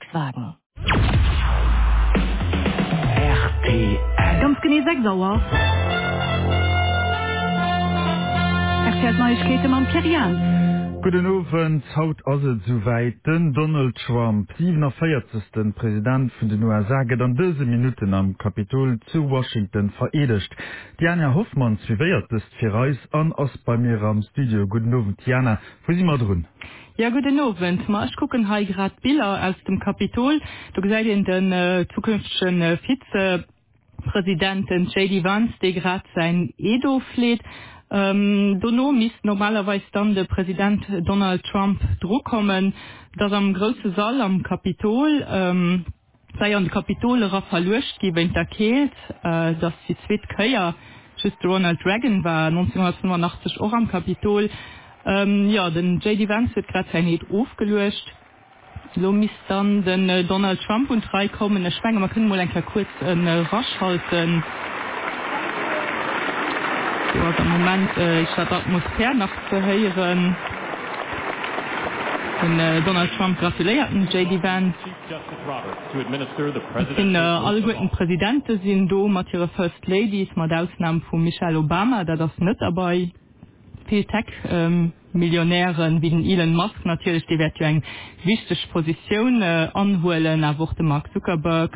Volkswagen. RTL. Ganz genau 6 Uhr. Erfährt Neuigkeiten am Perian. Guten Abend, haut also soweit den Donald Trump, 47. Präsident von den USA, geht an diese Minuten am Kapitol zu Washington veredigt. Diana Hoffmann zwiebeiert ist für uns an uns bei mir am Studio. Guten Abend, Diana, wo sind wir drin? Ja, guten Abend. Ich gucke gerade Bilder aus dem Kapitol. Du seid in den zukünftigen Vizepräsidenten J.D. Vance, der gerade sein Edo fleht. Dono misst normalerweise dann der Präsident Donald Trump Druck kommen, dass am großen Saal am Kapitol sei an Kapitol verlöscht gewinnt der Kehlt, dass die Zweitkeier just Ronald Reagan war 1985 auch am Kapitol. Ja, den J.D. Vance wird gerade sein Eid aufgelöscht. So misst dann den Donald Trump und drei kommen. Ich denke, wir können mal ein kurz rasch halten. So, also im Moment ist die Atmosphäre noch zu hören. Und Donald Trump gratuliert J.D. Vance. Alle guten Präsidenten sind da mit ihren First Ladies, mit Ausnahme von Michelle Obama, der das nicht dabei. Viel Tech-Millionären wie den Elon Musk natürlich, die wird ja eine wichtige Position anholen, auch den Mark Zuckerberg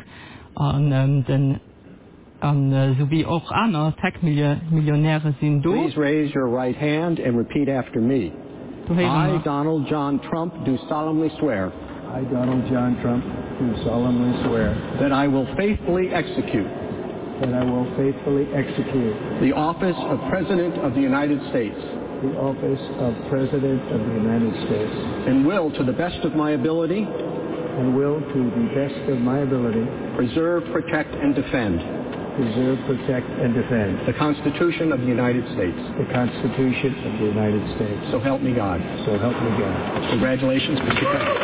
sowie auch andere Tech-Millionäre sind da. Please raise your right hand and repeat after me. I, Donald John Trump, do solemnly swear. I, Donald John Trump, do solemnly swear. That I will faithfully execute. That I will faithfully execute. The office of President of the United States. The office of President of the United States. And will, to the best of my ability. And will, to the best of my ability. Preserve, protect, and defend. Preserve, protect, and defend. The Constitution of the United States. The Constitution of the United States. So help me God. So help me God. Congratulations, Mr. President.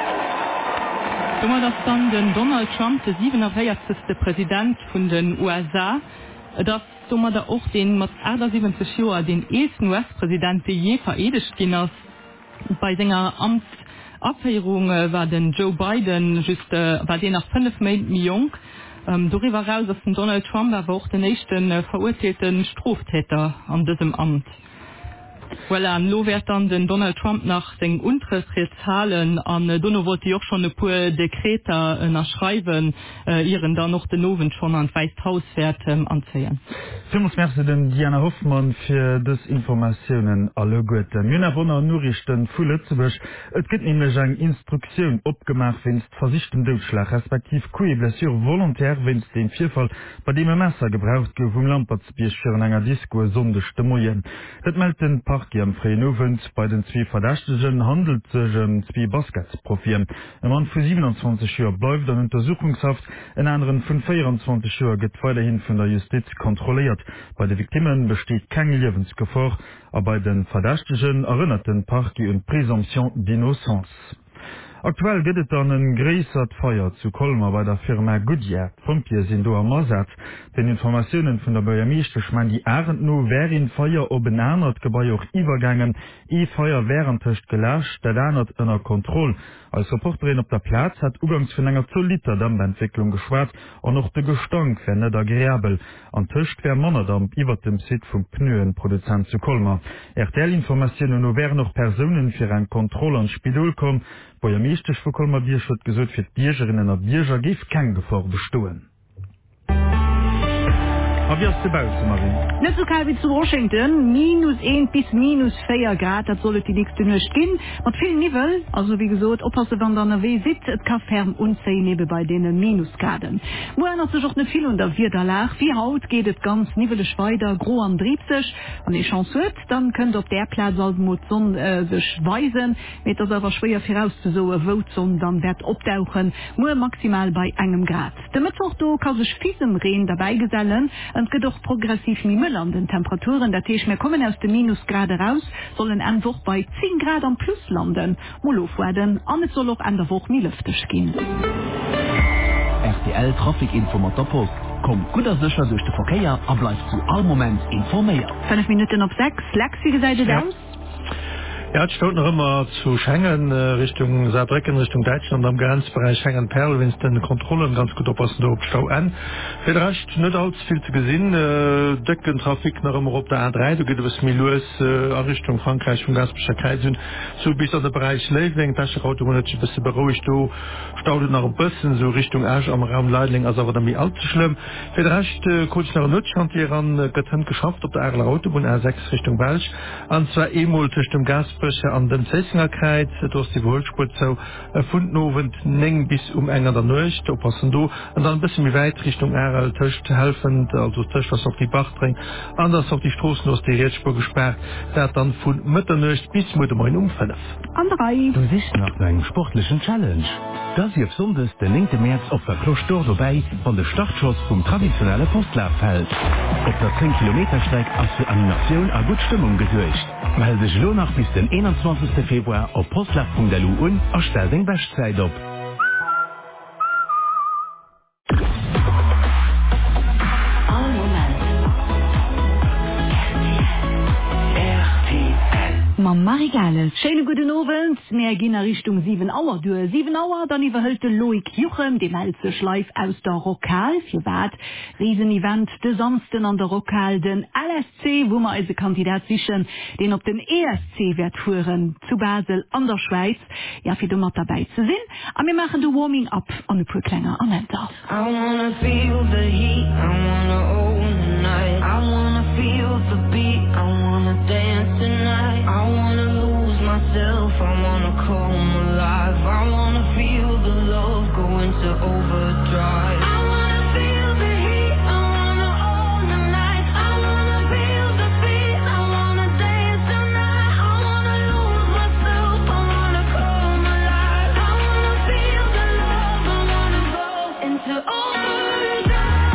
Das dann den Donald Trump, der 47. Präsident von den USA. Das sommer da auch den mit 78 Jahren den ersten US-Präsident, der je veredigt ging. Bei seiner Amtsabhörung war den Joe Biden just war den nach 5 Monaten jung. Darüber raus, dass Donald Trump aber auch den nächsten verurteilten Straftäter an diesem Amt. Weil lo wird dann den Donald Trump nach den Untertrittszahlen an Donald wollte ich auch schon ein paar Dekrete nachschreiben, ihren dann noch den Oven schon an Weißes Haus wird anzeigen. Vielen Dank den Diana Hoffmann für das Informationen alle Gute. Mir wurden Nachrichten von Lützeburg. Es gibt nämlich eine Instruktion abgemacht, wenn es versichten Durchschlag, respektive Couille Blessure volontär, wenn es den Vierfall bei dem Messer gebraucht wird, um Lampertsbier für eine Disco sondigste Moyen. Das meldet den Park am freien Abend bei den zwei Verdächtigen handelt sich zwei Basketprofilen. Ein Mann von 27 Jahren bleibt in Untersuchungshaft, ein anderen von 24 Jahren wird weiterhin von der Justiz kontrolliert. Bei den Victimen besteht keine Lebensgefahr, aber bei den Verdächtigen erinnert den Parquet und Präsumption d'innocence. Aktuell geht es an ein größer Feuer zu Colmar bei der Firma Goodyear. Pompier sind da am Einsatz. Den Informationen von der Bürgermeister schmeinen die Abend nur, wer in Feuer oben hat, Gebäude auch übergangen. Feuer währendtisch gelöscht, der dann hat unter Kontrolle. Als Reporterin auf der Platz hat Ugangs für länger 2 Liter Dampfentwicklung geschwärzt und noch der Gestank für nicht der Geräbel. An Tisch wäre Monodampf über dem Sitz vom Pneuenproduzent zu Colmar. RTL-Informationen nur, wer noch Personen für eine Kontrolle an Spidol kommen, wo ja meestig vor Colmar Bierschutz gesagt für die Biergerinnen und Bierger gibt keine Gefahr bestehen. Wie hast du baut, Marie? Nicht so kalt wie zu Washington, -1 bis -4 Grad, das soll die nächste Nacht gehen. Mit viel Nebel, also wie gesagt, oppassen, wenn der NW sitzt, es kann fern und sehr Nebel bei den Minusgraden. Wo ändert sich auch nicht viel unter Viertelach. Wie Haut geht es ganz nebelig weiter, groß am Driebsig. Wenn ihr Chance hört, dann könnt auf der Platz mit Sonne sich weisen. Mit das aber schwer vorauszusagen, wo die Sonne dann wird abtauchen, nur maximal bei 1 Grad. Der Mittwoch kann sich fiesem Regen dabei gesellen. Und geht auch progressiv Müll an den Temperaturen. Der Tisch mehr kommen aus den Minusgrade raus, sollen einfach bei 10 Grad am Plus landen. Molof werden, und es soll auch an der Woche nie lüftig gehen. RTL Trafikinformator Post. Kommt gut sicher durch den Verkehr, aber bleibt zu allem Moment informiert. 5 Minuten auf 6, Lexi, wie seid ihr aus? Ja, es steht noch immer zu Schengen, Richtung Saarbrücken, Richtung Deutschland, am Grenzbereich Schengen-Perl, wenn es den Kontrollen ganz gut aufpassen, ob Stau an. Für den Rest nicht allzu viel zu gesehen, Decken Trafik noch immer auf der A3, da geht es mir los, Richtung Frankreich, von Gaspischer Kreis, so bis an der Bereich Leidling, Taschenauto, wo nicht ein bisschen beruhigt, du staudet nach Bussen, so Richtung Asch am Raum Leidling, also aber dann nicht allzu schlimm. Für den Rest, kurz nach Nutschantier an, getrennt geschafft, auf der Erler Autobahn A6 Richtung Belsch, an zwei E-Mol zwischen dem Gasbüsse an dem Sessingerkreis, du hast die Wohlspur so, Fundnovent, neng bis enger der Neucht, oppassen du, und dann ein bisschen wie weit Richtung Erl, Töcht helfend, also Töcht, was auf die Bach dringt, anders auf die Straßen aus der Rätspur gesperrt, der dann von Mütterneucht bis Müttermoin umfällt. Du siehst nach deinem sportlichen Challenge. Das hier besonders den 9. März auf der Kloster vorbei von der Startschuss vom traditionellen Postlaufeld. Auf der 10 Kilometer Strecke als für Animation a gut Stimmung gesucht. Melde dich nur noch bis den 21. Februar auf postlauf.lu und erstell den Bestzeit op. Marigale. Schöne guten Abend. Wir gehen in Richtung 7 Uhr durch. 7 Uhr, dann überhält Loik Juchem, dem hältste Schleif aus der Rokal, für Bad. Riesen-Event, der Samsten an der Rokal, den LSC, wo wir als Kandidat zwischen, den auf den ESC wird führen, zu Basel, an der Schweiz. Ja, für dummer dabei zu sein. Und wir machen den Warming-up an ein paar kleine Anwender. I wanna feel the heat, I wanna own the night. I wanna feel the beat, I wanna dance tonight. I wanna lose myself, I wanna come alive. I wanna feel the love go into overdrive. I wanna feel the heat, I wanna own the night. I wanna feel the beat, I wanna dance tonight. I wanna lose myself, I wanna come alive. I wanna feel the love, I wanna go into overdrive.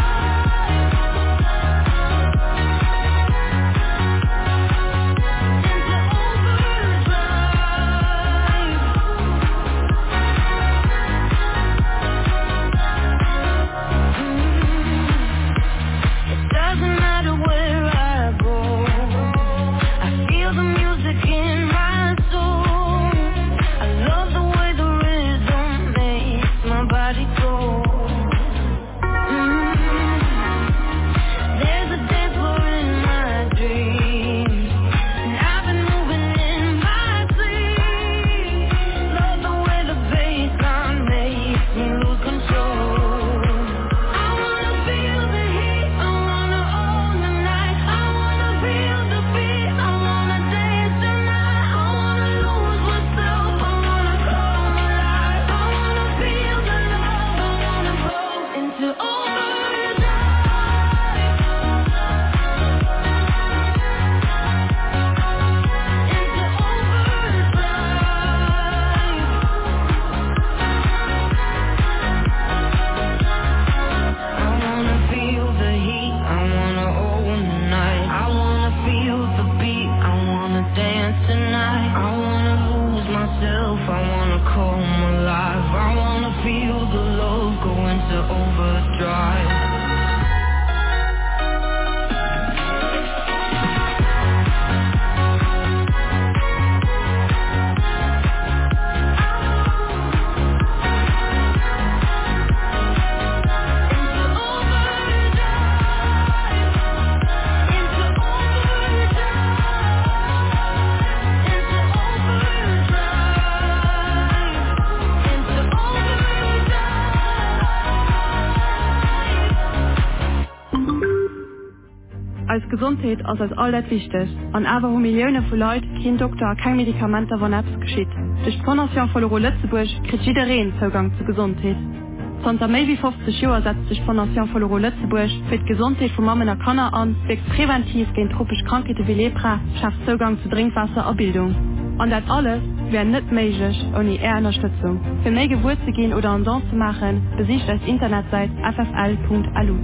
Als Gesundheit als alles wichtig. An aber Millionen von Leuten kein Doktor, kein Medikament, wo nichts geschieht. Durch die Fondation von Euro Lützeburg kriegt jeder Zugang zur Gesundheit. Seit mehr wie 50 Jahren setzt sich die Fondation von Euro Lützeburg für die Gesundheit von Mammen und Kinder an, wirkt präventiv gegen tropische Krankheiten wie Lepra, schafft Zugang zu Trinkwasser und Bildung. Und das alles wäre nicht möglich ohne ihre Unterstützung. Für mehr Geburt zu gehen oder einen Don zu machen, besicht das Internetseite ffl.lu.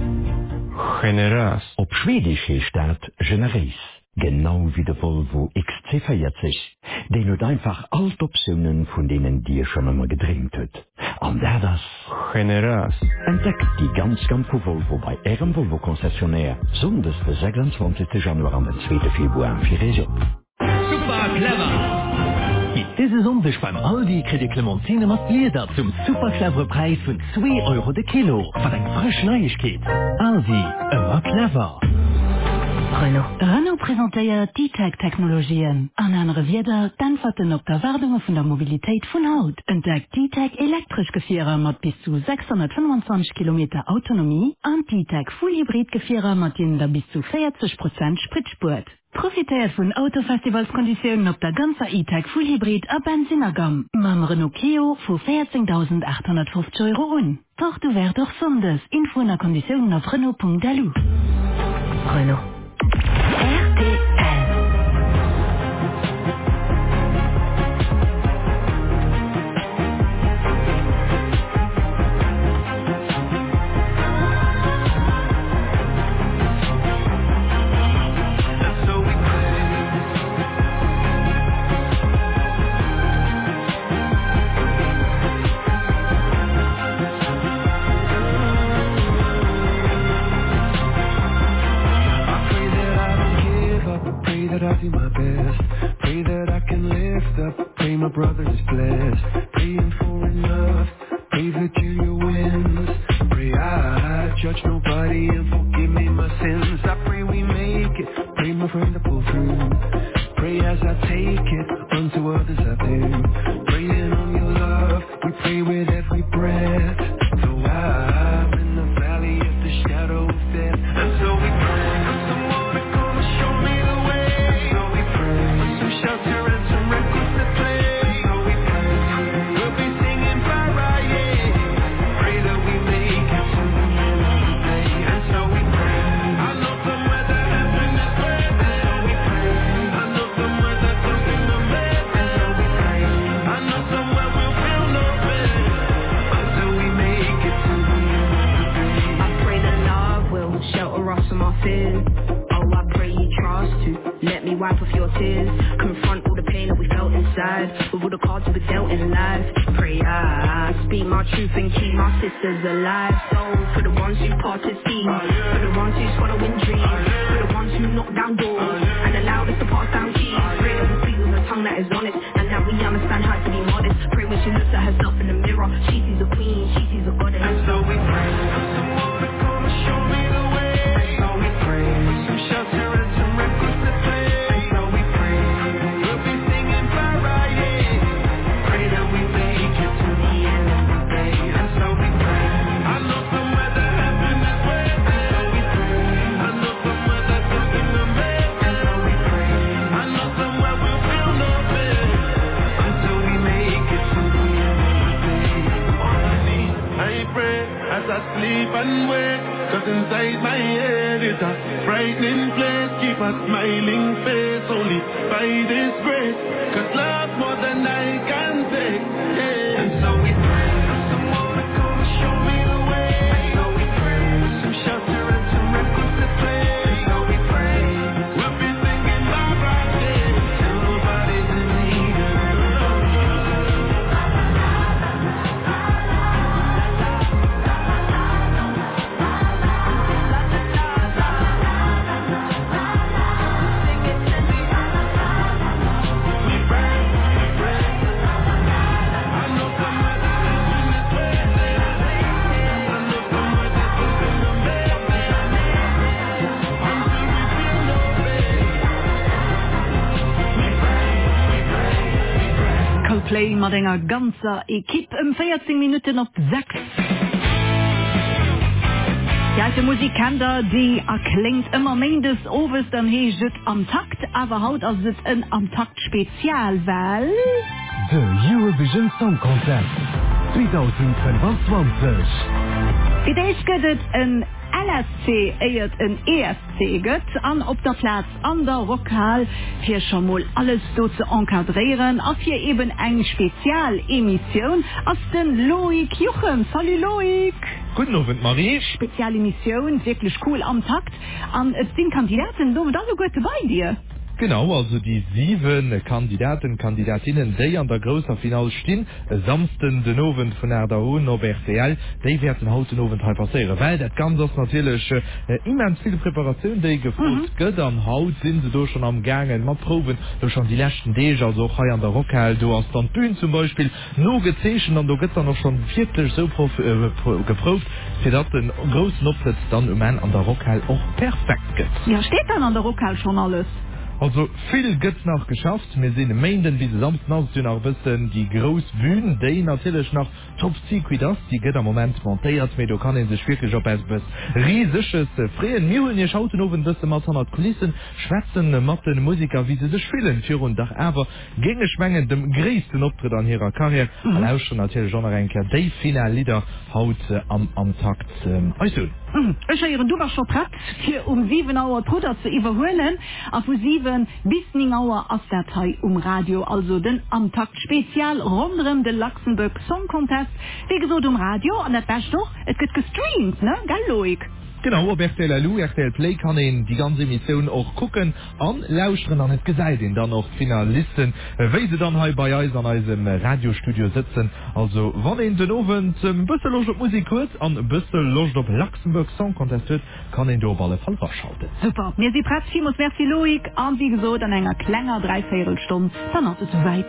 Generas. Op Schwedisch staat Generis. Genau wie der Volvo XC40. Den hat einfach alle Optionen, von denen dir schon einmal gedreamt hat. Und der das Generas. Entdeckt die ganz von Volvo bei Ihrem Volvo-Konzessionär. Sonntag, der 26. Januar und den 2. Februar für Resort. Super clever! besonders beim Aldi kriegt ihr Clementine mit Leder zum super cleveren Preis von 2 Euro der Kilo. Was ein frisch Neuigkeit. Aldi, immer clever. Renault präsentéiert D-Tech-Technologien. An andere Wider dämpferten op der Wardung von der Mobilität von Haut. Entdeckt D-Tech elektrisch Gefährer mit bis zu 625 Kilometer Autonomie und D-Tech Full-Hybrid Gefährer mit der bis zu 40% Spritspurt. Profitiert von Autofestivalskonditionen auf der ganzen E-Tech Full-Hybrid a Benzinergam. Mam Renault Clio für 14.850 Euro un. Doch du wär doch sondes. Info und Konditionen auf Renault.delu. Renault. RTL. I do my best, pray that I can lift up, pray my brother is blessed, praying for enough, pray Virginia wins, pray I judge nobody and forgive me my sins, I pray we make it, pray my friend to pull through, pray as I take it, unto others I do, praying on your love, we pray with every breath, though I'm in the valley of the shadow of death, and so we pray. Wipe off your tears, confront all the pain that we felt inside, with all the cards we were dealt in life. Pray I speak my truth and keep my sisters alive. So for the ones who parted seas, for the ones who swallowing dreams, for the ones who knock down doors and allowed us to pass down keys. Pray that we speak with a tongue that is honest, and that we understand how to be modest. Pray when she looks at herself in the mirror, she sees a queen, she sees a goddess. And so we pray for someone to come and show me the way. And so we pray for some shelter and some records to play. Sleep and wake, cause inside my head is a frightening place. Keep a smiling face only by this grace, cause love more than I can take, yeah. And so we pray for someone to come and show me the way. And so we pray for some shelter and some records to play. And so we pray we'll be singing bye bye day till nobody's in need of Play mat enger ganzer Ekipp 14 Minuten op 6. Ja, die Musikanter, die erklingt immer mendes Oves, dann heet am Takt, aber haut as het een am Takt Spezialwahl. The Eurovision Song Contest 2025. Wie deich gëtt een LSC eiert een ESC gëtt an op der Platz an der Rockhall fir schon mal alles do zu enkadrieren, as hier eben eng Spezialemission as den Loik Juchem. Salut Loik! Guten Abend, Marie. Spezialemission, wirklich cool am Takt. An et sind Kandidaten, do alle Goethe bei dir. Genau, also die 7 Kandidatinnen, die an der großer Final stehen, samsten den Abend von RDO auf RTL, die werden heute Abend passieren, weil das Ganze ist natürlich immens viele Präparationen, die gefragt wird, an Haut sind sie da schon am Gangen, mal proben, da schon die letzten Tage, also auch hier an der Rockhall, du hast dann Bühnen zum Beispiel, nur gezeschen, und da gibt es dann noch schon wirklich so geprobt, für das den großen Auftritt dann an der Rockhall auch perfekt gibt. Ja, steht dann an der Rockhall schon alles? Also viel gibt's noch geschafft. Wir sehen Mainden wie Samstag noch bisschen die Großbühnen, die natürlich noch Top Secret das, die geht am Moment montiert, aber du kannst sich wirklich auch etwas riesiges freien Mühlen. Ihr schaut nur ein bisschen mal an Kulissen, schwätzen mit den Musiker, wie sie sich fühlen für und Dach, aber gegen schwingen dem größten Auftritt an ihrer Karriere, und auch schon natürlich schon ein die Finallieder haut am Takt. Also. Du warst schon bereit, für 7 Uhr Bruder zu überholen, auf 7 bis 9 Uhr aus der Teil Radio, also den Amtakt Spezial rund um den Luxemburg Song Contest. Wie gesagt, Radio, und das ist doch, es wird gestreamt, ne? Gell, Loik? Genau, ob RTL Play kann ihn die ganze Mission auch gucken, an lauschen an es gesagt, dann auch Finalisten, weil sie dann halt bei uns an unserem Radiostudio sitzen. Also, wenn ihn den Abend ein bisschen Lust auf Musik hört, und ein bisschen Lust auf Luxemburg Song Contest hört, kann ihn da auf alle Fall verschalten. Super, wir sind bereit, vielmals merci Loik, und wie gesagt, an einer kleiner 3/4 Stunde, dann ist es soweit.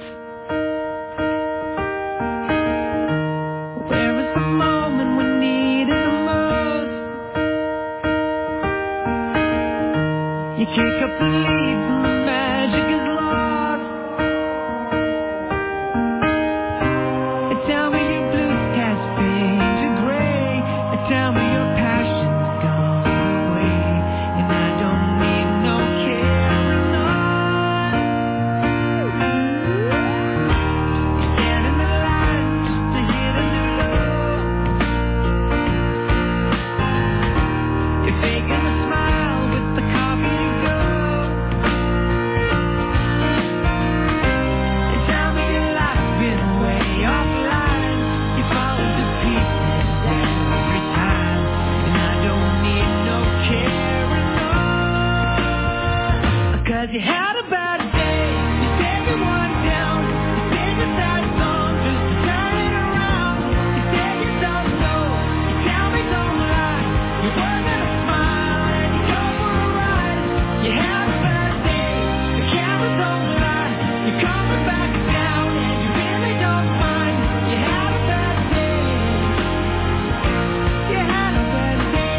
You kick up the leaves and the magic is lost. And tell me your blue skies fade to gray. And tell me your passion's gone away. And I don't need no carrying on. You stand in the line just to hit a new low. You're faking the smile with the coffee to go. You had a bad day, you take everyone down, you sing a sad song just to turn it around. You say you don't know, you tell me don't lie, you work at a smile and you go for a ride. You had a bad day, the cameras don't lie, you're coming back down and you really don't mind. You had a bad day, you had a bad day.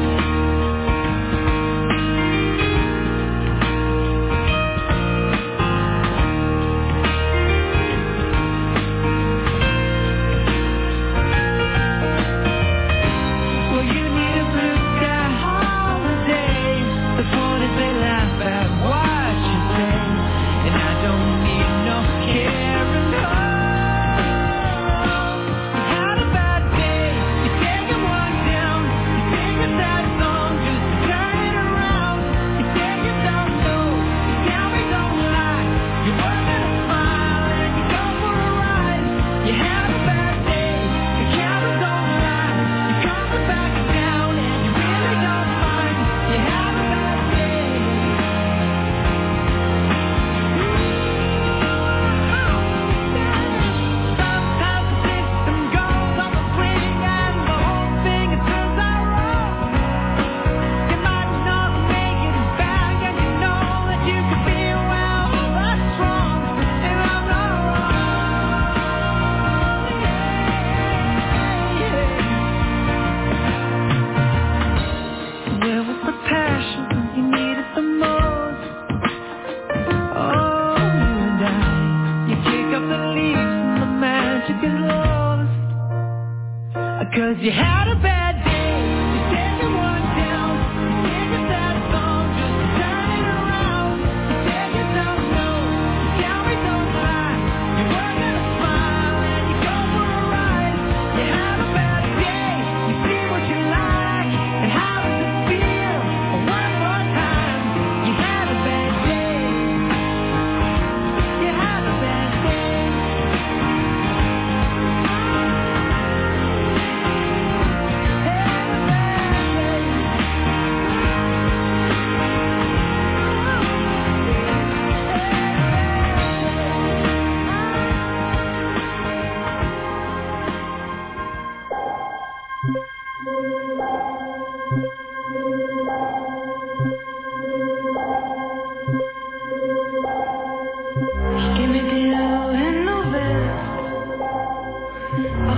You had a bad day, you take everyone down, you sing a sad song just to turn it around. You say you don't know, you tell me don't lie, you work at a smile and you go for a ride. You had a bad day, you see what you like, and how does it feel? One more time, you had a bad day, you had a bad day.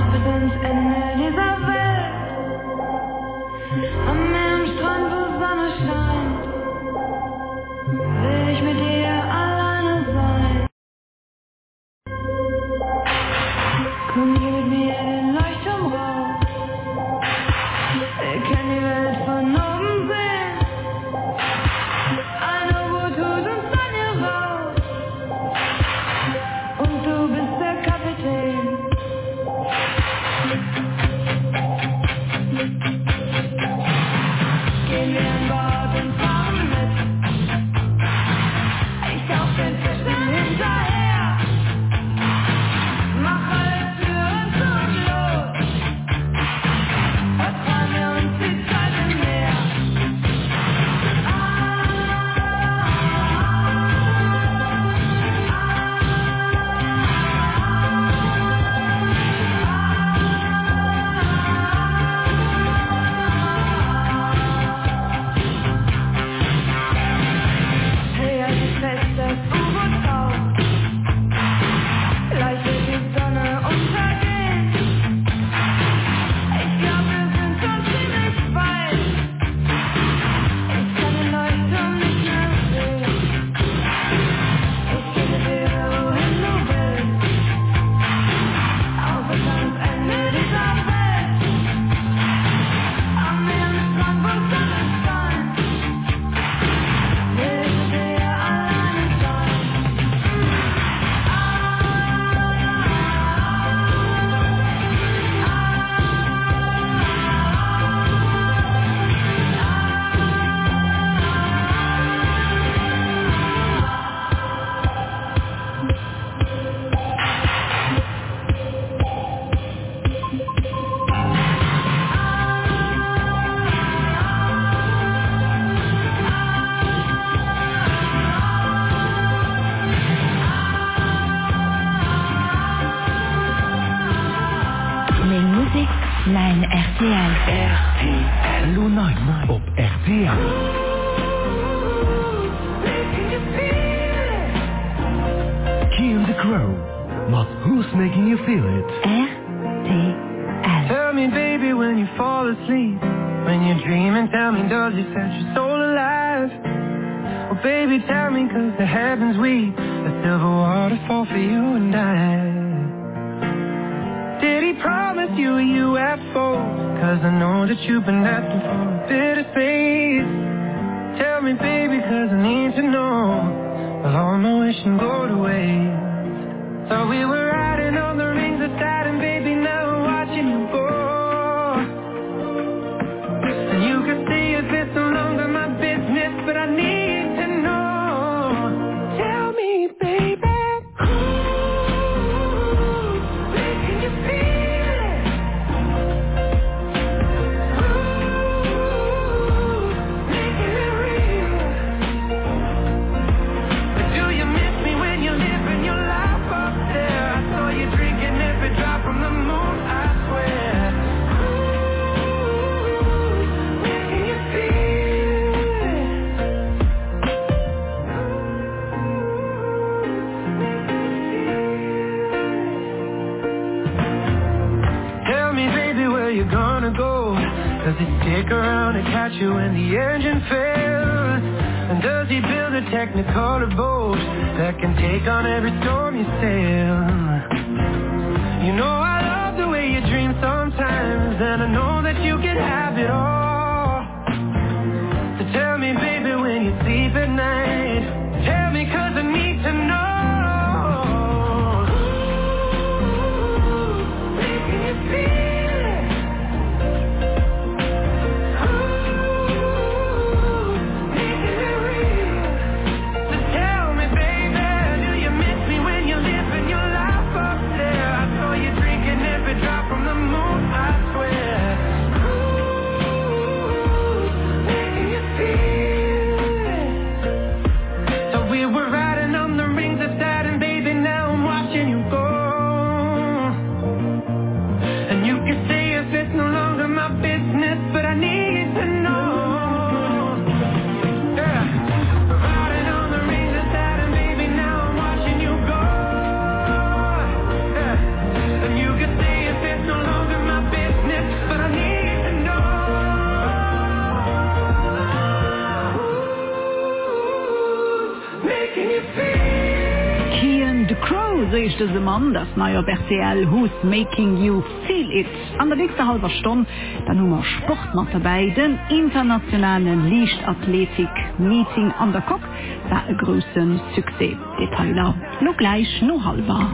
bis ans Ende dieser Welt. Am Meer, am Strand, wo Sonne scheint, will ich mit dir alleine sein. Komm, geh mit mir den Leuchtturm raus. Wir können die Welt von oben sehen. Ein U-Boot tut uns dann hier raus. Und du bist der Kapitän. Gehen wir an Bord und fahren mit. Ich auf den Fischen hinterher. Mach alle Türen zu und los. Vertrauen wir uns die Zeit im Meer. Hey, halt dich fest, das U-Boot taucht. Gleich wird die Sonne untergehen. Ich glaub, wir sind schon ziemlich weit. Ich kann den Leuchtturm nicht mehr sehen. Ich gehe mit dir, wohin du willst. Auch bis ans Ende dieser Welt. Am Meer, am Strand, wo Sonne scheint, will ich mit dir alleine sein. Les musiques Line RTL. RTL Lunai op RTL. Kill the Crow. But who's making you feel it? RTL. Tell me, baby, when you fall asleep, when you're dreaming, tell me, does it set your soul alive? Oh, baby, tell me, 'cause the heavens weep, a silver waterfall for you and I. Did he promise you a UFO? 'Cause I know that you've been asking for a bit of space. Tell me, baby, 'cause I need to know. Will all my wishing go to waste? So we were riding on the rings of Saturn, baby, now I'm watching you go. And you can see it's been so long to my business, but I need to know. Tell me, baby. Does he stick around and catch you when the engine fails? And does he build a technicolor boat that can take on every storm you sail? You know I love the way you dream sometimes, and I know that you can have it all. So tell me, baby, when you sleep at night, tell me 'cause I need to know. veröffentlichte se Mann das neuer RTL Who's Making You Feel It. An der nächste halber Stunde dann Nummer Sportmann dabei den internationalen Leichtathletik-Meeting an der Kok war ein großen Succès. Detailer noch gleich noch halber.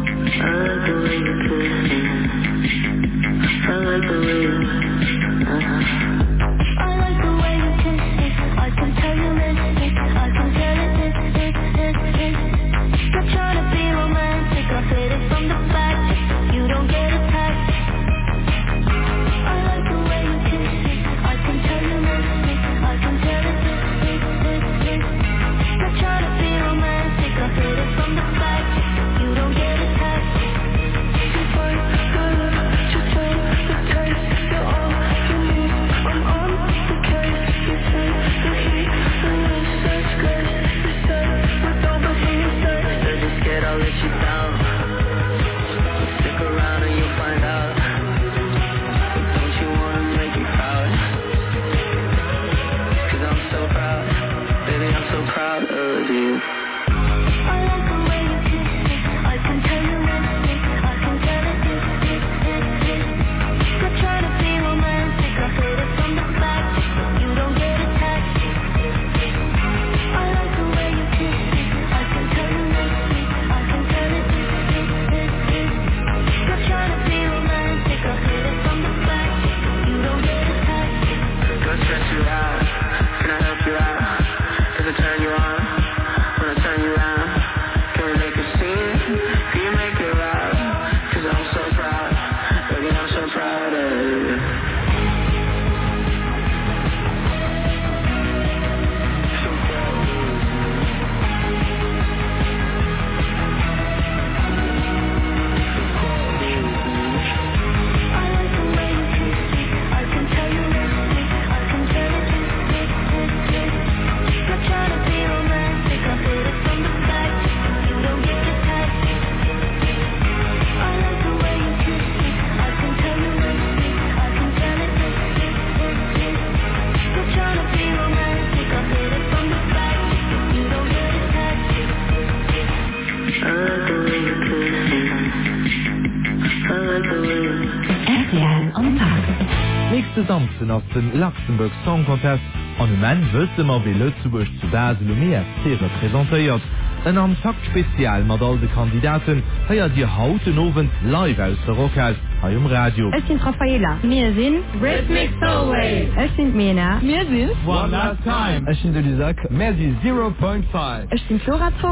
Samsten aus den Luxemburg Song Contest an man wësse ma wie Lützeburg zu Basel Meer repräsentiert. En an Faktspezial mat all de Kandidaten feiert Dir hauten Owen live aus der Rockhaus bei Radio. Es sind Raffaella. Wir sind Rhythmic Soulwave. Es sind Mena. Wir sind One Last Time. Es sind Isaac. Wir sind 0.5. Es sind Flora Zoll.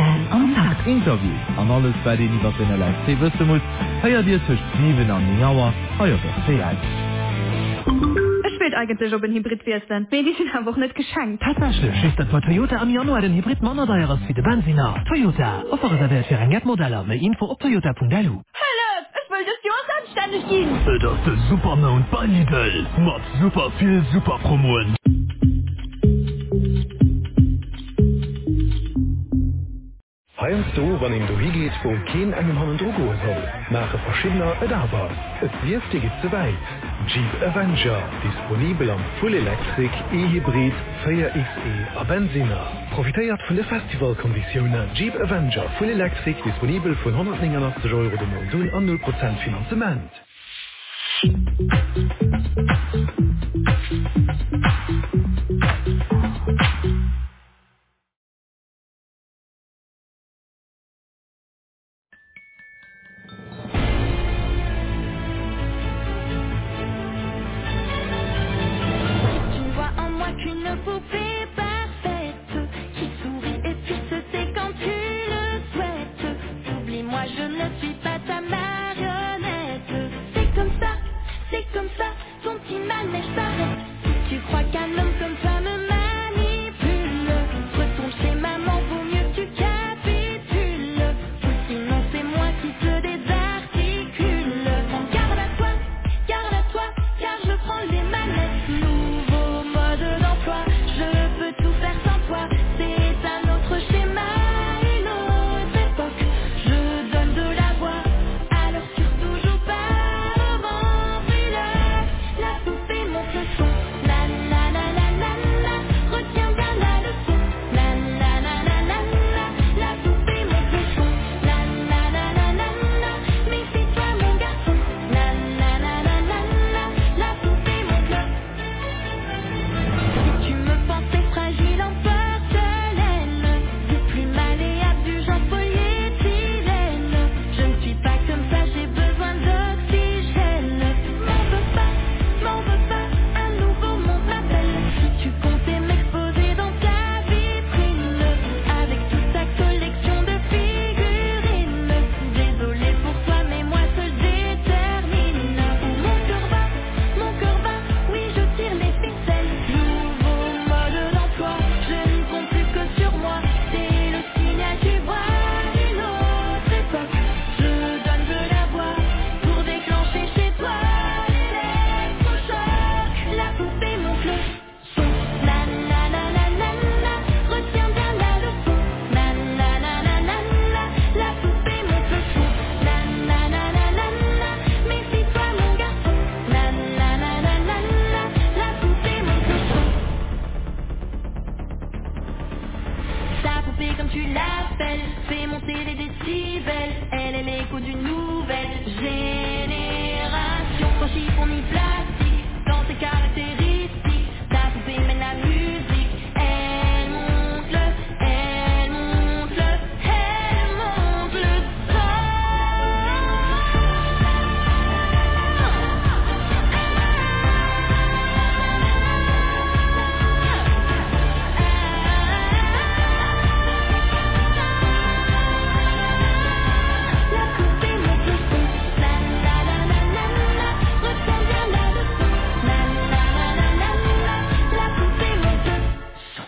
Interview an alles bei den Iwatten live wësse muss feiert Dir zwischen 7 an 9 Uhr feiert RTL. Eigentlich ob ein Hybrid wärsten. Die sind einfach nicht geschenkt. Tatsächlich ist das bei Toyota am Januar den Hybrid Mannerdeieres für den Benziner. Toyota, Offer reserviert für ein Gap-Modeller. Mehr Info auf toyota.delu. Hallo, ich will das Jahr selbstständig gehen. Das ist der Supermount bei Lidl. Macht super viel Super-Promoen. Heinz du, wann ihm du hingeht, wo kein einem Hand Drogo soll. Nach verschiedener Bedarber. Es wirft dir zu weit. Jeep Avenger, disponibel am Full Electric, E-Hybrid, 4xe, a Benziner. Profitiert von der Festivalkonditionen. Jeep Avenger, Full Electric, disponibel von 189 € de Modul an 0% Finanzement. Je ne suis pas ta marionnette. chiffon ni plastique dans tes caractéristiques. Ta poupée mène la musique. Elle monte le, elle monte le, elle monte le son. La poupée monte le son. La la la la la la. Retiens bien la leçon. La la la la la la. La poupée monte le son.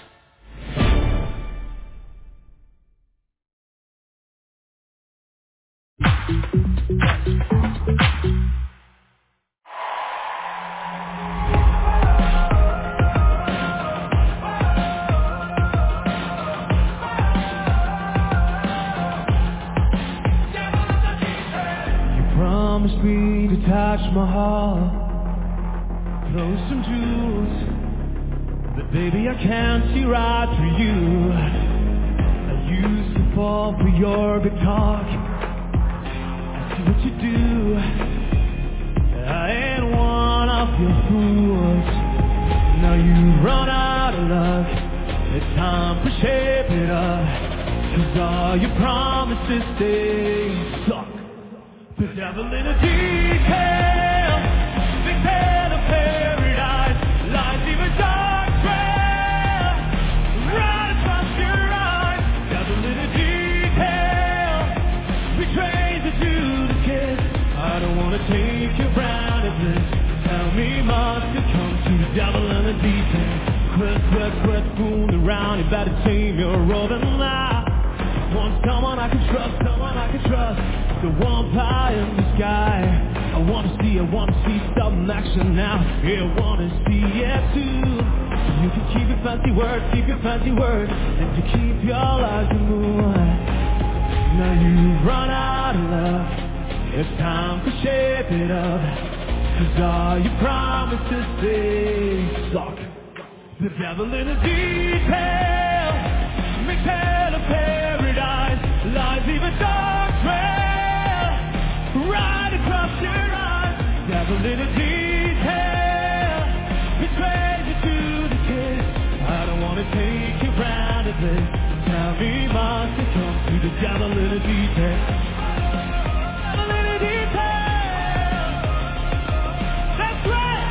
Promised me to touch my heart, throw some jewels, but baby I can't see right through you. I used to fall for your good talk. I see what you do. I ain't one of your fools. Now you run out of luck. It's time to shape it up, 'cause all your promises they suck. The devil in a detail, big pen of paradise, lies even dark trail, right across your eyes. Devil in a detail, betrays it to the kiss. I don't wanna take your brand of this. Tell me must it come to the devil in a detail. Quit fooling around, you better tame your road and lie. Want someone I can trust, someone I can trust. The one pie in the sky. I wanna see some action now. Yeah, I wanna see it too. You can keep your fancy words, and you keep your lies in the moon. Now you run out of love. It's time to shape it up, 'cause all your promises they suck. The devil in the detail, makes hell a paradise, lies even dark trail, right across your eyes. Devil in a detail, betrays you to the kiss. I don't wanna take you round a bit. Tell me must it come to the devil in a detail. Devil in a detail, that's right.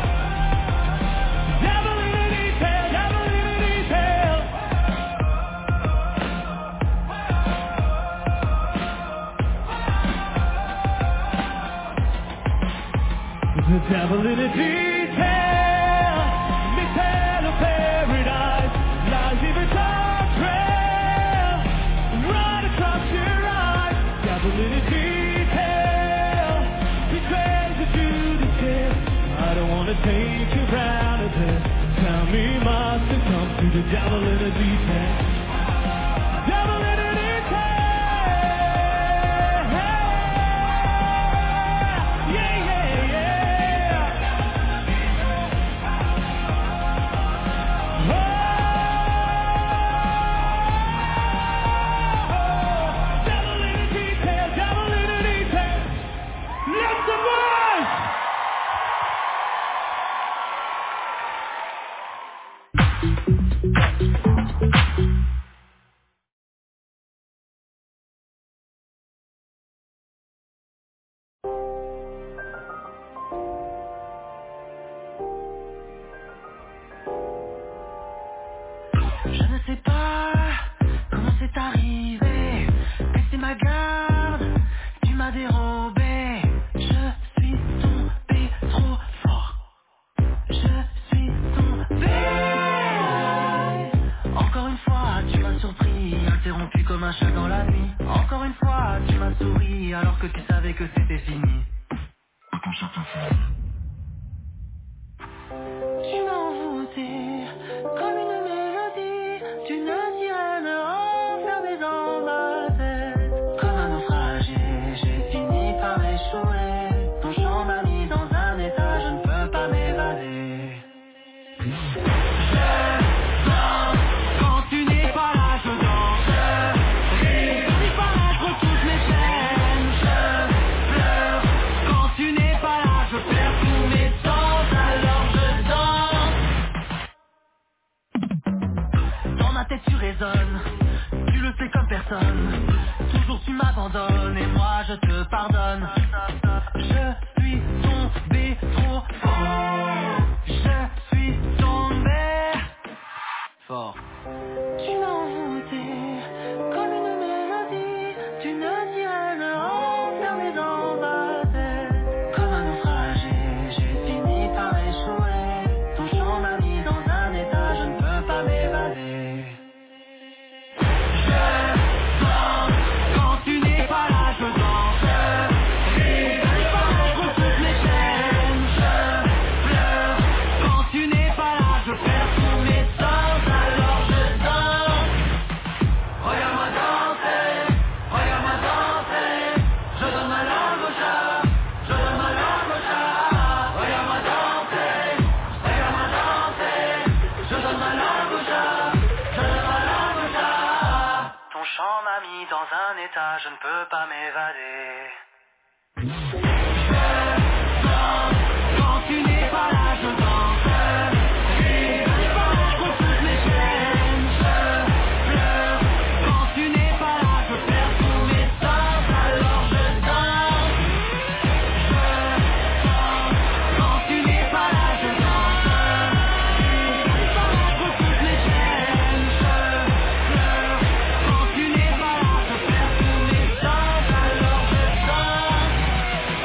Devil in a detail, devil in a detail. The devil in a detail, makes hell a paradise, lies even dark trail, right across your eyes. Devil in a detail, betrays you to the kiss. I don't wanna take you round a bit. Tell me must it come to the devil in a detail. Devil in a detail. Yeah, yeah, yeah. Oh, devil in a detail, devil in a detail. Let the voice. Je ne sais pas comment c'est arrivé, mais c'est ma garde, tu m'as dérobé. Je suis tombé trop fort. Je suis tombé. Encore une fois, tu m'as surpris, interrompu comme un chat dans la nuit. Encore une fois, tu m'as souri alors que tu savais que c'était fini. Tu m'as envoûté comme une mélodie d'une sirène enfermée dans ma tête. Comme un naufragé, j'ai fini par échouer. Ton chant m'a mis dans un état, je ne peux pas m'évader. Je danse, quand tu n'es pas là, je danse. Quand tu n'es pas là, je retrouve mes chaînes. Je pleure, quand tu n'es pas là, je pleure. et tu résonnes. Tu le sais comme personne. Toujours tu m'abandonnes et moi je te pardonne. Je suis tombé trop fort. Je suis tombé fort. Tu m'as envoûté comme une mélodie d'une sirène enfermée dans ma tête. Comme un naufragé, j'ai fini par échouer. Ton chant m'a mis dans un état, je ne peux pas m'évader. Je danse, quand tu n'es pas là, je danse. Je contre toutes mes chaînes. Je pleure, quand tu n'es pas là, je perds tous mes sens, alors je danse. Regarde-moi danser, regarde-moi danser. Je donne ma langue au chat, je donne ma langue au chat. Regarde-moi danser, regarde-moi danser. Je donne ma langue au chat, je donne ma langue au chat. Ton chant m'a mis dans un état, je ne peux pas m'évader. Quand tu n'es pas là, je danse. Je contre toutes mes chaînes. Je pleure. Quand tu n'es pas là, je perds tous mes sens, alors je danse. Quand tu n'es pas là, je danse. Je contre toutes mes chaînes. Je pleure. Quand tu n'es pas là, je perds tous mes sens, alors je danse.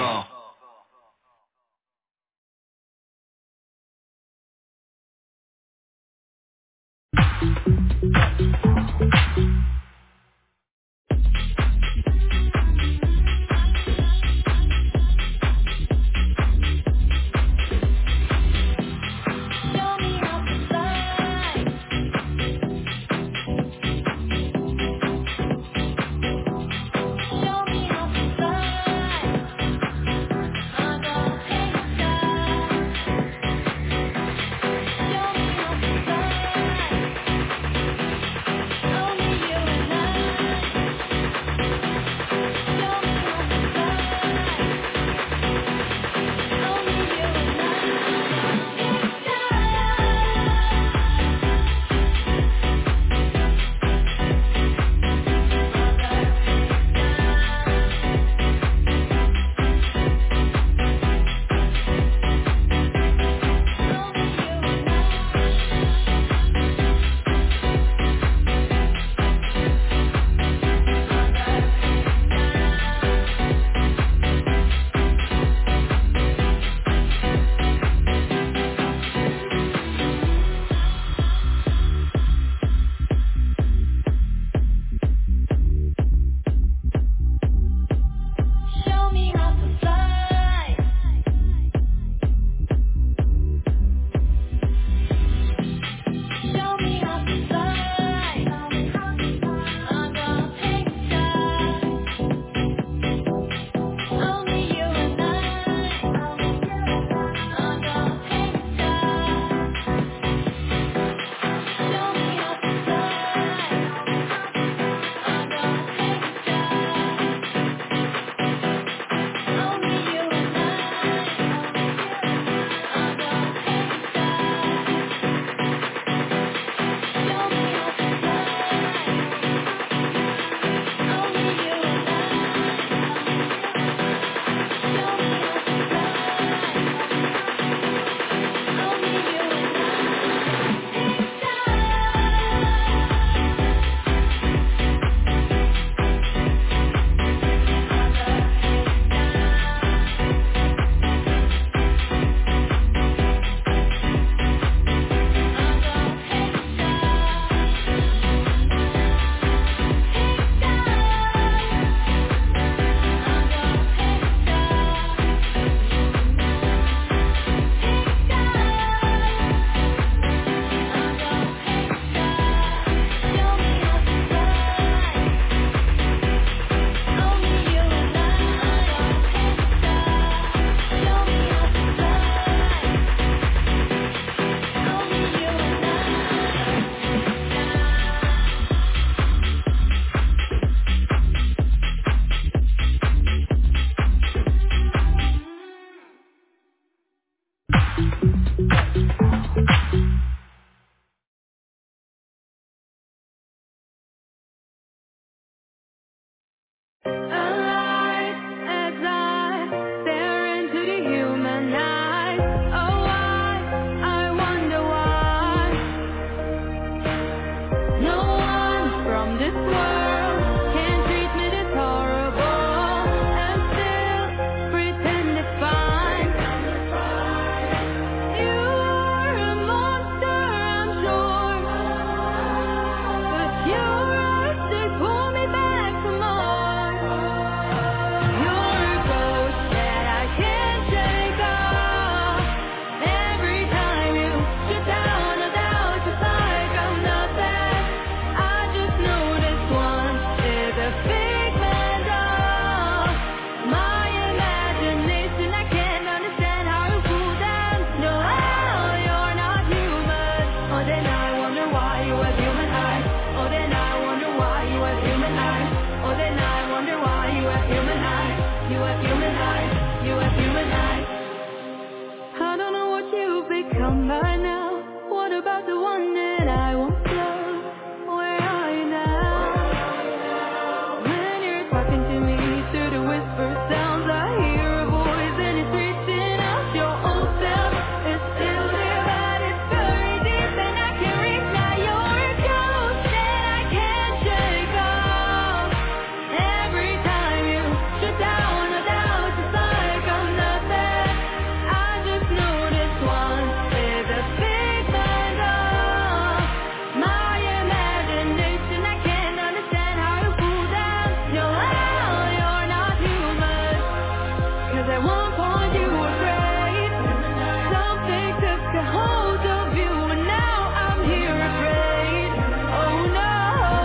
come by now. What about the one that I won't love? Where are you now? When you're talking to me through the whisper sounds, I hear a voice and it's reaching out. Your old self is still there, but it's very deep and I can't reach now. You're a ghost that I can't shake off. Every time you shut down a doubt, it's like I'm not there. I just know this one is a big mind off. My imagination, I can't understand how you fool down. You're not human. 'Cause at one point you were great. Something took a hold of you and now I'm here afraid. Oh no,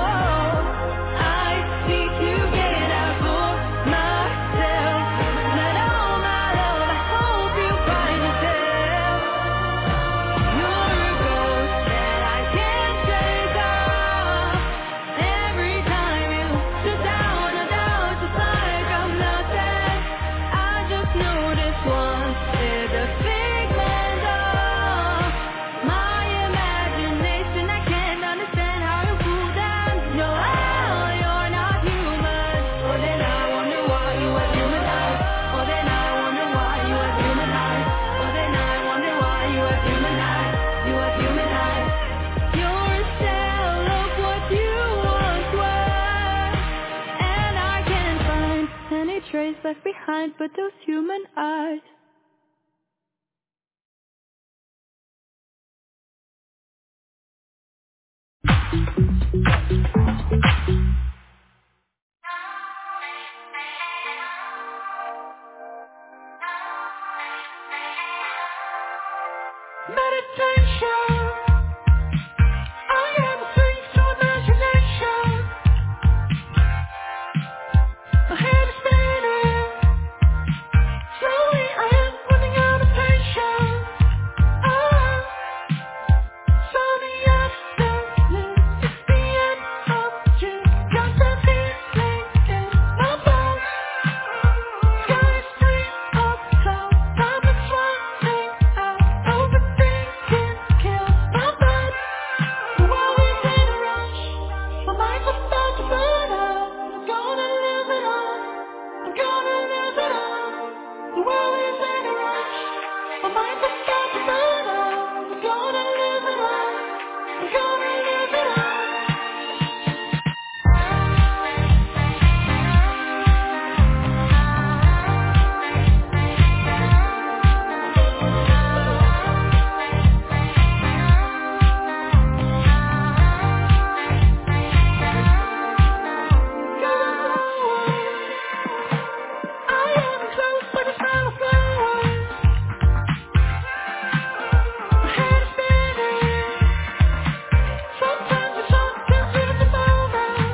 I need to get out for myself. Let all my love, I hope you find yourself. You're a ghost that I can't shake off. Every time you sit down a doubt, it's like I'm not there. I just know this one is a big mind off. My imagination, I can't understand how you fool down. You're not human. Oh, then I wonder why you have human eyes. Oh, then I wonder why you have human eyes. Oh, then I wonder why you have human eyes. You have human eyes. You're a shell of what you once were, and I can't find any trace left behind but those human eyes. Meditation. I am free to imagination. My head is spinning. Slowly I am running out of patience. Sunny afternoon, it's the end of June. Got that feeling in my bones. Sky is free of clouds. Time is running out. Overthinking kills my mind. The world is in a rush. My mind's about to burn out. I'm gonna live it on. I'm gonna live it on. The world is in a rush. My mind's about to burn out. I'm gonna live it on. I'm gonna live it on. I am close but the smell of flowers. My head is spinning. Sometimes the sun can feel the moment.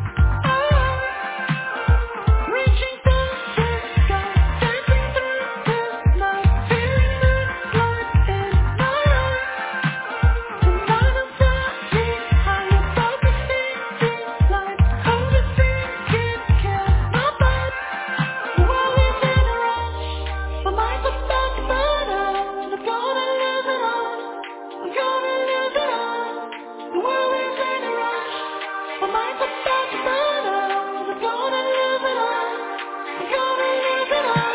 Reaching for the sky, dancing through the night, feeling moonlight in my eyes. Tonight I'm flying high above the city lights. Overthinking kills my mind. The world is in a rush. My mind's about to burn out. I'm gonna live it on. I'm gonna live it on. The world is in a rush. My mind's about to burn out. I'm gonna live it on. I'm gonna live it on.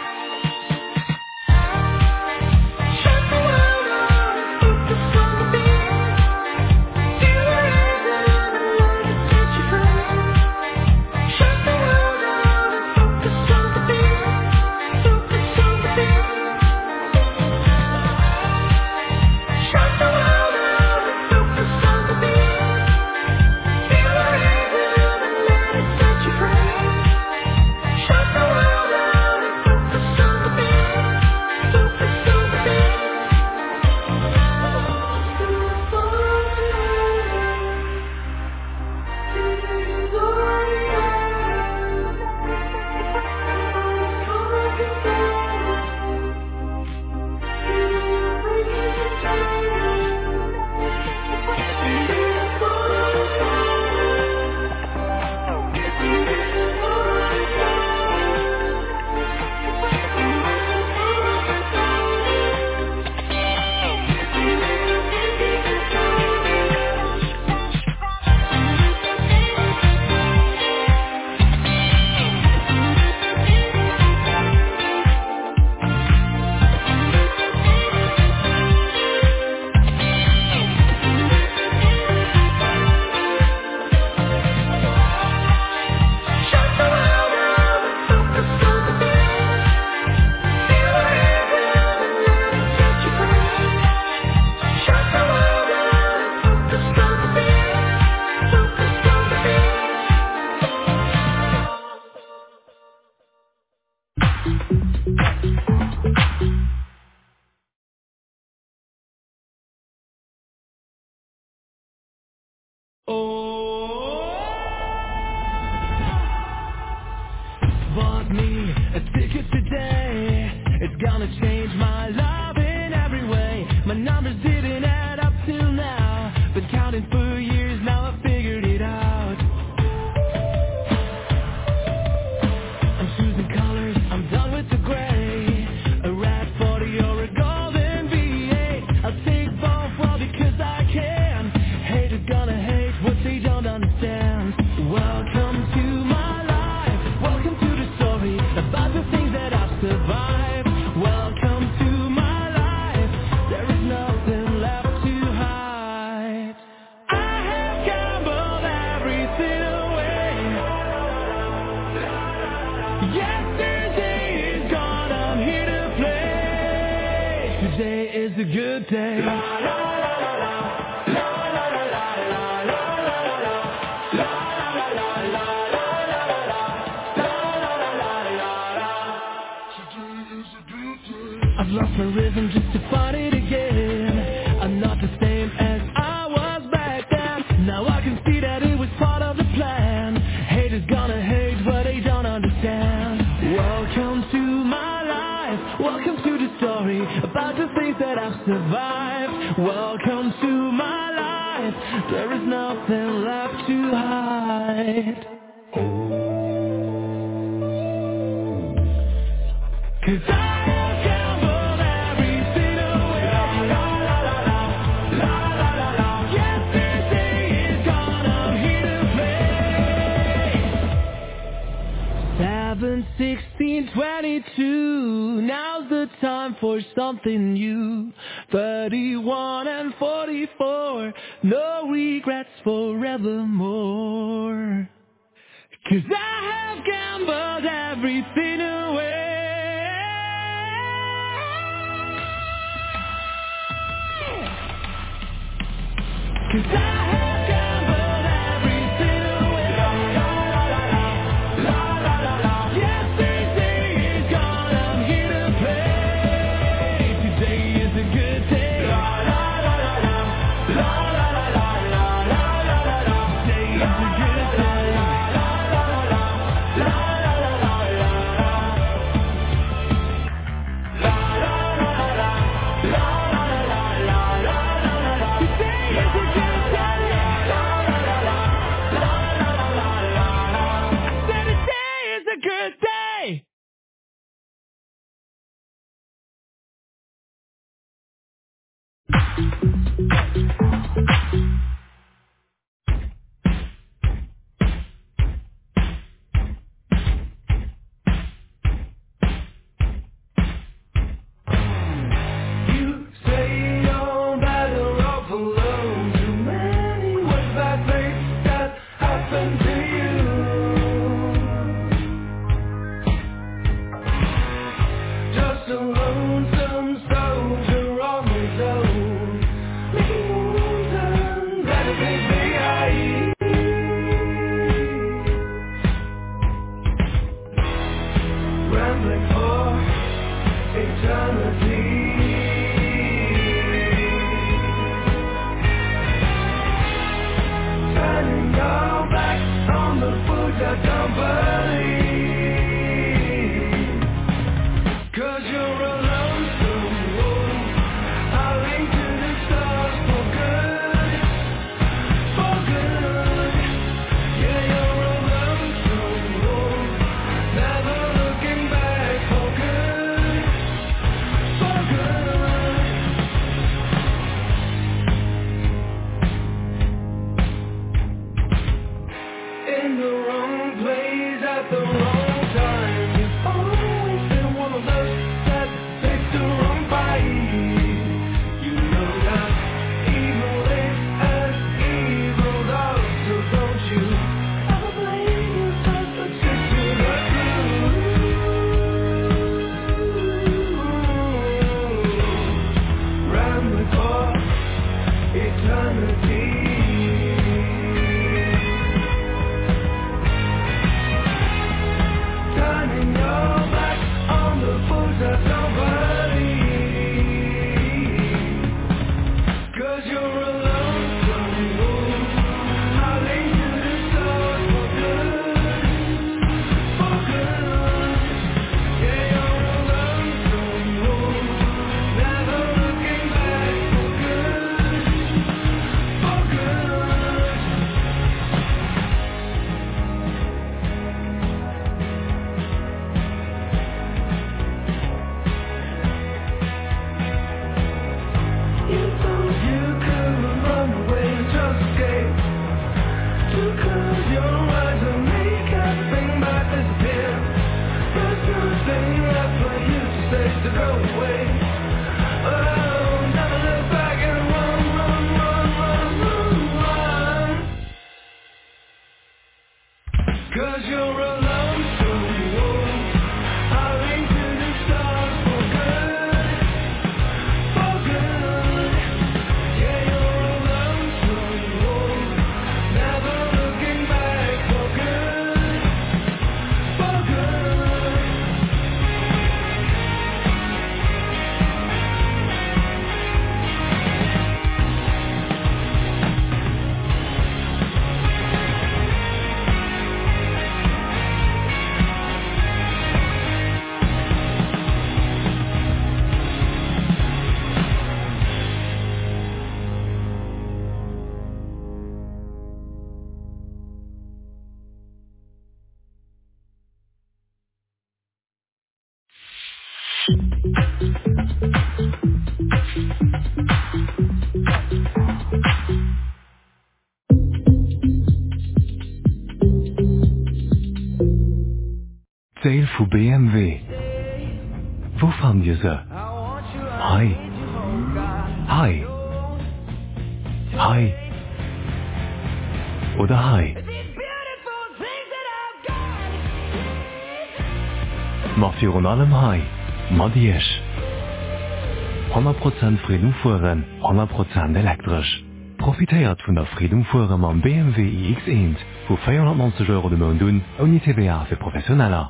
Shut the world out and focus on the beat. Feel the rhythm and let it set you free. Shut the world out and focus on the beat. Focus on the beat. my love in every way. My numbers didn't add up till now. Been counting for years, now I figured it out. I'm choosing colors, I'm done with the gray. A rat 40 or a golden V8. I'll take both, well, because I can. Haters gonna hate what they don't understand. Welcome to my life. Welcome to the story about the things that I've survived. Welcome to my life. There is nothing left to hide. I have gambled everything away. Yesterday is gone, I'm here to play. Today is a good day. I've lost my rhythm just to find it again. I'm not the same as I was back then. Now I can see that it was part of the plan. Haters gonna hate what they don't understand. Welcome to my life. Welcome to the story about the things that I've survived. Welcome to my life. There is nothing left to hide. 'Cause I have gambled everything away. La la la la, la la la la. Yesterday is gone, I'm here to play. 7, 16, 22. Now's the time for something new. 31 and 44. No regrets forevermore. 'Cause I have gambled everything away. 'Cause I have gambled everything away. La la la la, la la la la. Yesterday is gone, I'm here to play. Today is a good day. La la la la la, la la la la, la la la la la. Today is a good day. La la la la, la la la la, la la. La la la la, la la la la, la la la. Today is a good day. Good day. You say you're better off alone. Too many was bad things that happened to you. Just a lonesome soldier on his own. Making moves and letting things be high. Rambling for eternity. Turning your back on the food that don't believe. 'Cause you're a lonesome wolf, howling to the stars for good, for good. Yeah, you're a lonesome wolf, never looking back for good, for von BMW. Wo fand ihr sie? Hi. Hi. Hi. Oder hi. Ma für allem hi. Ma Diech. 100% Friedumfuhren, 100% elektrisch. Profitéiert vun der Friedumfuhren am BMW iX1, wo 490 € de Mondun ohne TVA für Professioneller.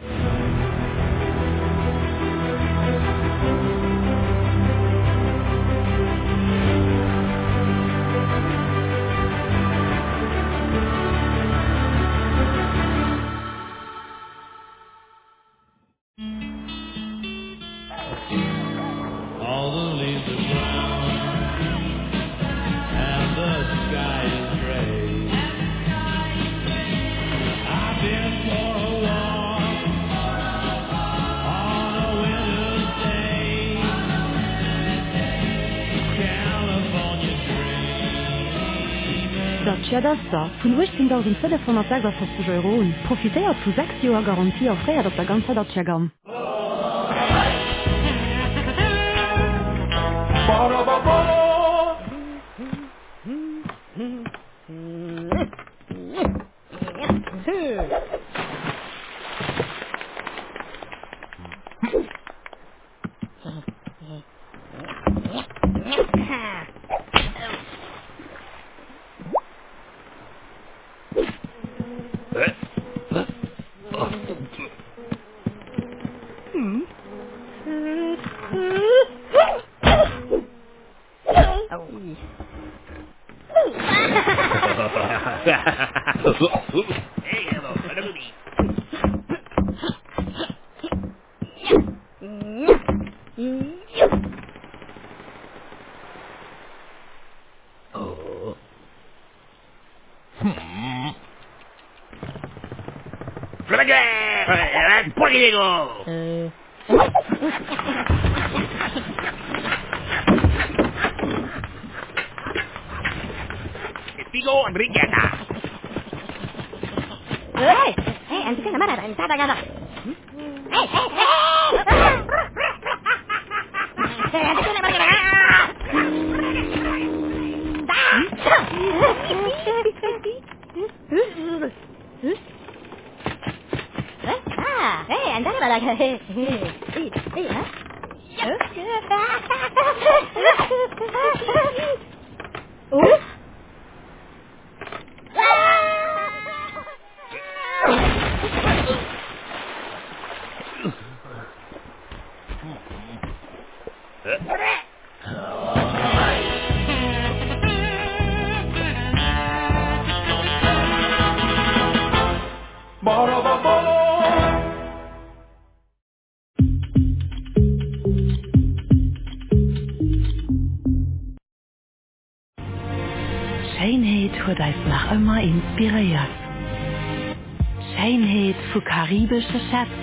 Chiadasta vun 18.546 € profitéiert vu 6 Joer Garantie aréiert op der ganze Datchagam. Pico Enriqueta. Hey, antes que nada, está pagando. Hey. Andare para la Scheinheit huet eis nach immer inspiriert. Scheinheit vu karibische Schätz,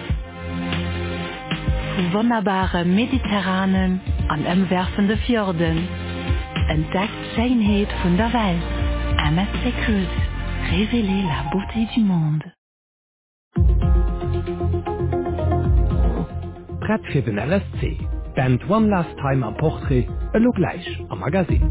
vu wunderbare mediterranen an ëmwerfende Fjorden. Entdeckt Scheinheit vun der Welt. MSC Cruise. Révéler la beauté du monde. Brett fir den LSC. Band One Last Time am Porträt, lo gleich am Magazin.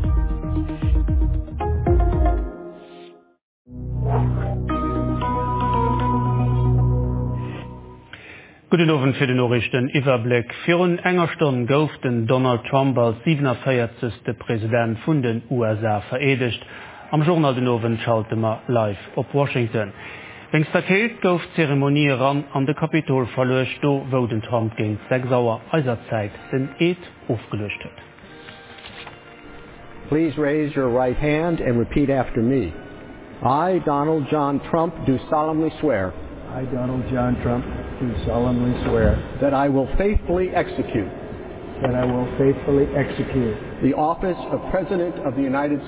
Guten Abend für den Nachrichten Überblick. Für einen enger Stunde gouf den Donald Trump als 47. Präsident von den USA veredigt. Am Journal den Abend schalten wir live auf Washington. Wenn's da geht, gouf Zeremonie ran an der Kapitol verlöscht, wo den Trump gegen 6 Uhr Eiserzeit den Eid aufgelöscht hat. Please raise your right hand and repeat after me. I, Donald John Trump, do solemnly swear. I, Donald John Trump, do solemnly swear that I will faithfully execute the office of President of the United